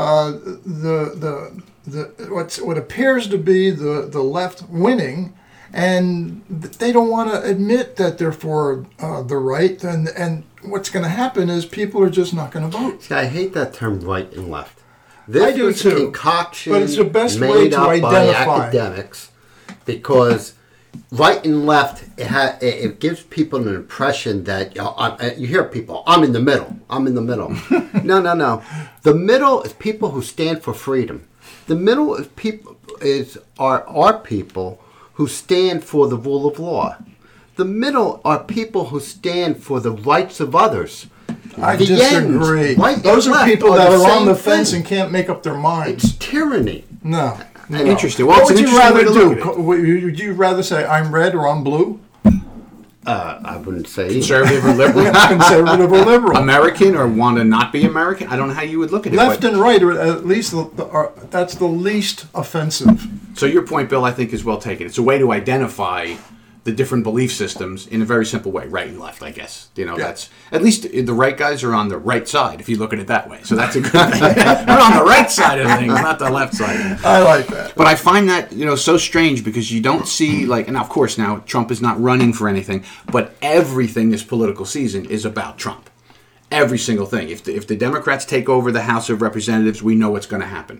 what appears to be the left winning, and they don't want to admit that they're for the right. And what's going to happen is people are just not going to vote. See, I hate that term right and left. I do too. Concoction, but it's the best way to identify by academics, because right and left it gives people an impression that you hear people. I'm in the middle. I'm in the middle. No. The middle is people who stand for freedom. The middle is people are people who stand for the rule of law. The middle are people who stand for the rights of others. I disagree. Those are people that are on the fence and can't make up their minds. It's tyranny. No. Interesting. Well, what would you rather do? Would you rather say I'm red or I'm blue? I wouldn't say conservative or liberal. Conservative or liberal. American or want to not be American. I don't know how you would look at it. Left and right, or at least that's the least offensive. So your point, Bill, I think is well taken. It's a way to identify the different belief systems in a very simple way, right and left, I guess. That's at least the right guys are on the right side, if you look at it that way. So that's a good thing. We're on the right side of things, not the left side. I like that. But I find that, so strange because you don't see, and of course now Trump is not running for anything, but everything this political season is about Trump. Every single thing. If the Democrats take over the House of Representatives, we know what's going to happen.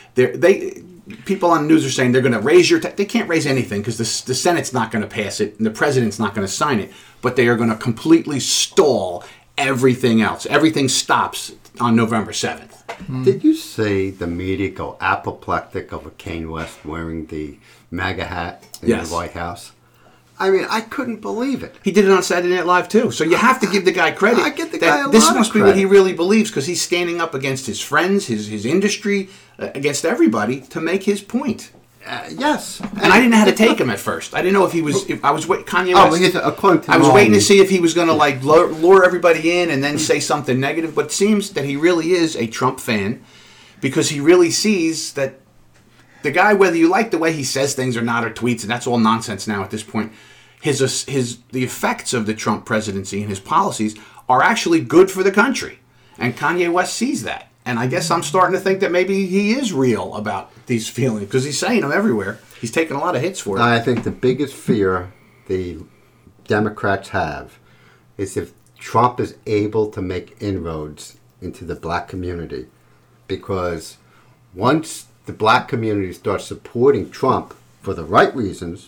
People on the news are saying they're going to raise they can't raise anything because the Senate's not going to pass it and the President's not going to sign it, but they are going to completely stall everything else. Everything stops on November 7th. Did you see the media go apoplectic over Kanye West wearing the MAGA hat in the White House? I mean, I couldn't believe it. He did it on Saturday Night Live, too. So you have to give the guy credit. I get the guy a lot of This must be what he really believes because he's standing up against his friends, his industry, against everybody to make his point. Yes. And I didn't know how to take him at first. I didn't know if he was. If I was Kanye Oh, West. according to I was Norman, waiting to see if he was going to like lure everybody in and then say something negative. But it seems that he really is a Trump fan because he really sees that the guy, whether you like the way he says things or not, or tweets, and that's all nonsense now at this point. The effects of the Trump presidency and his policies are actually good for the country, and Kanye West sees that. And I guess I'm starting to think that maybe he is real about these feelings because he's saying them everywhere. He's taking a lot of hits for it. I think the biggest fear the Democrats have is if Trump is able to make inroads into the black community. Because once the black community starts supporting Trump for the right reasons,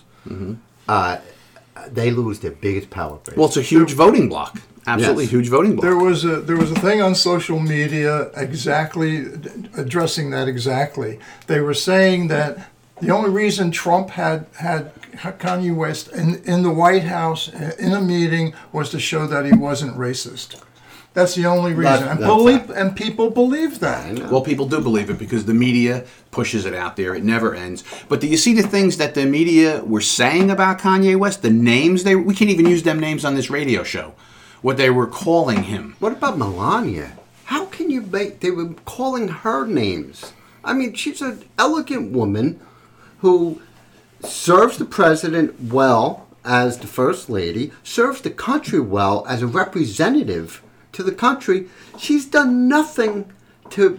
they lose their biggest power base. Well, it's a huge voting block. Absolutely Yes. huge voting block. There was a thing on social media exactly addressing that exactly. They were saying that the only reason Trump had Kanye West in the White House in a meeting was to show that he wasn't racist. That's the only reason. And people believe that. Well, people do believe it because the media pushes it out there. It never ends. But do you see the things that the media were saying about Kanye West? The names we can't even use them names on this radio show. What they were calling him. What about Melania? How can you they were calling her names? I mean, she's an elegant woman who serves the president well as the first lady, serves the country well as a representative to the country. She's done nothing to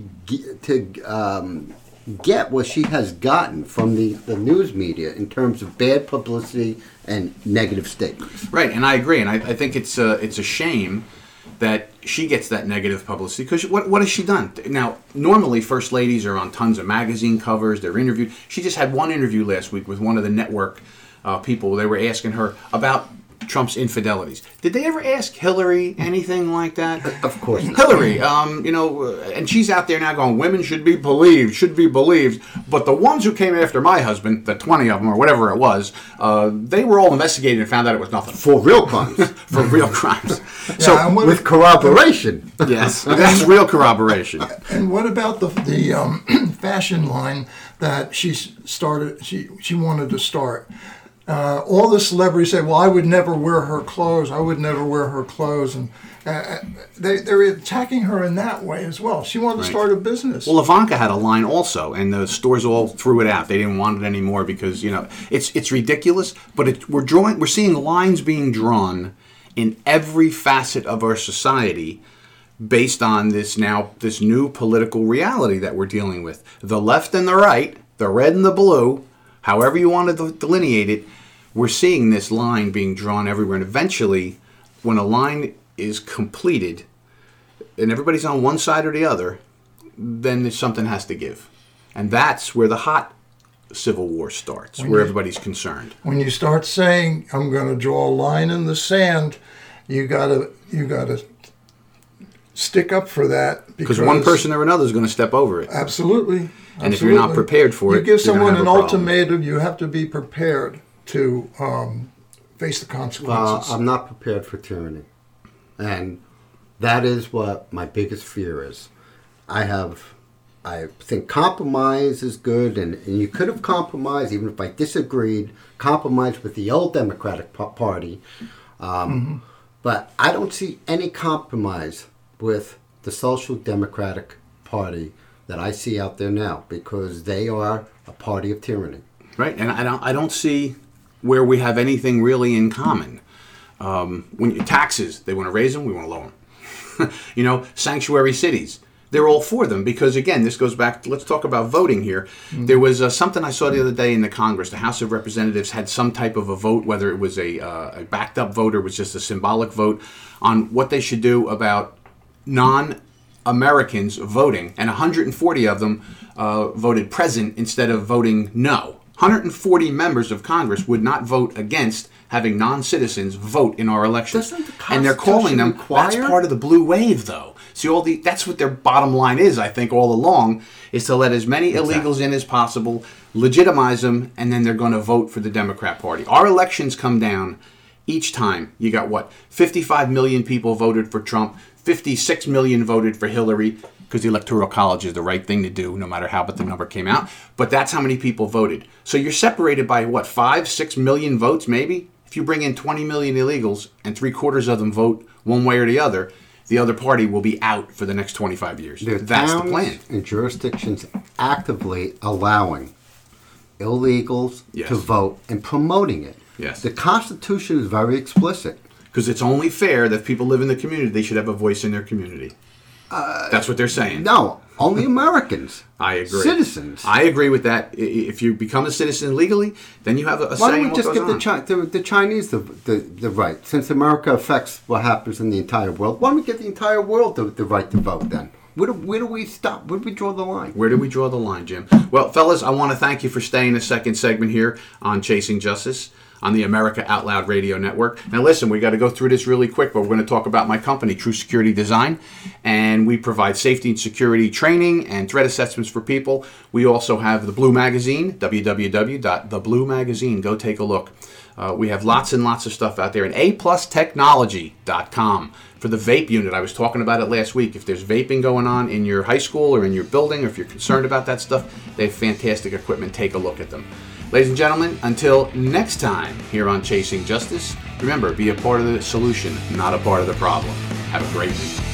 get what she has gotten from the news media in terms of bad publicity and negative statements. Right, and I agree, and I think it's a shame that she gets that negative publicity because what has she done? Now, normally first ladies are on tons of magazine covers, they're interviewed. She just had one interview last week with one of the network people. They were asking her about Trump's infidelities. Did they ever ask Hillary anything like that? Of course not. Hillary, and she's out there now going, women should be believed. But the ones who came after my husband, the 20 of them or whatever it was, they were all investigated and found out it was nothing. For real crimes. For real crimes. Yeah, So with corroboration. yes, that's real corroboration. And what about the fashion line that she started? She wanted to start. All the celebrities say, "Well, I would never wear her clothes. I would never wear her clothes," and they're attacking her in that way as well. She wanted to start a business. Well, Ivanka had a line also, and the stores all threw it out. They didn't want it anymore because it's ridiculous. But we're seeing lines being drawn in every facet of our society based on this new political reality that we're dealing with. The left and the right, the red and the blue, however you want to delineate it, we're seeing this line being drawn everywhere. And eventually, when a line is completed and everybody's on one side or the other, then something has to give. And that's where the hot civil war starts, where everybody's concerned. When you start saying, "I'm going to draw a line in the sand," you gotta stick up for that because one person or another is going to step over it. Absolutely. And if you're not prepared for it, you give someone an problem. ultimatum. You have to be prepared to face the consequences. I'm not prepared for tyranny, and that is what my biggest fear is. I think compromise is good, and you could have compromised, even if I disagreed, compromised with the old Democratic Party. But I don't see any compromise with the Social Democratic Party that I see out there now, because they are a party of tyranny. Right, and I don't see where we have anything really in common. Taxes, they want to raise them, we want to lower them. Sanctuary cities, they're all for them because, again, this goes back, let's talk about voting here. Mm-hmm. There was something I saw the other day in the Congress. The House of Representatives had some type of a vote, whether it was a backed up vote or was just a symbolic vote, on what they should do about non-Americans voting, and 140 of them voted present instead of voting no. 140 members of Congress would not vote against having non-citizens vote in our elections. And they're calling them, that's part of the blue wave, though. See, that's what their bottom line is, I think, all along, is to let as many illegals in as possible, legitimize them, and then they're going to vote for the Democrat Party. Our elections come down each time. You got what? 55 million people voted for Trump, 56 million voted for Hillary, because the Electoral College is the right thing to do, no matter how but the number came out. But that's how many people voted. So you're separated by, what, 5-6 million votes maybe? If you bring in 20 million illegals and 3/4 of them vote one way or the other party will be out for the next 25 years. That's the plan. And jurisdictions actively allowing illegals to vote and promoting it. Yes. The Constitution is very explicit. Because it's only fair that if people live in the community, they should have a voice in their community. That's what they're saying. No, only Americans. I agree. Citizens. I agree with that. If you become a citizen legally, then you have a say in what goes on. Why don't we just give the Chinese the right? Since America affects what happens in the entire world, why don't we give the entire world the right to vote then? Where do we stop? Where do we draw the line? Where do we draw the line, Jim? Well, fellas, I want to thank you for staying the second segment here on Chasing Justice on the America Out Loud Radio Network. Now listen, we got to go through this really quick, but we're going to talk about my company, True Security Design, and we provide safety and security training and threat assessments for people. We also have the Blue Magazine, www.thebluemagazine. Go take a look. We have lots and lots of stuff out there, and aplusTechnology.com for the vape unit. I was talking about it last week. If there's vaping going on in your high school or in your building, or if you're concerned about that stuff, they have fantastic equipment. Take a look at them. Ladies and gentlemen, until next time here on Chasing Justice, remember, be a part of the solution, not a part of the problem. Have a great week.